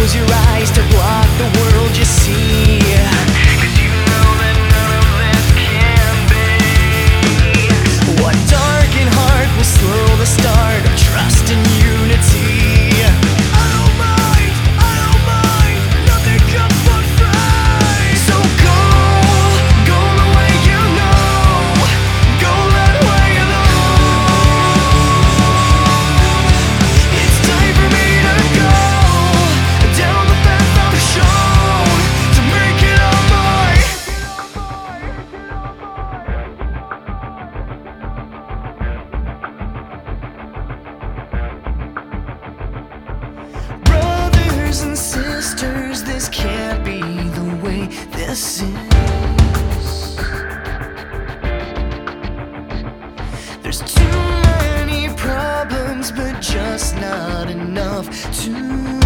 close your eyes to block the world you see. 'Cause you know that none of this can be. What darkened heart will slow the start of trust and unity? I don't mind, nothing comes but free. So go the way you know, go that way you know. It's time for me to go down the path I've shown, to make it all mine. Brothers and sisters, this can't be the way this is. There's too many problems, but just not enough to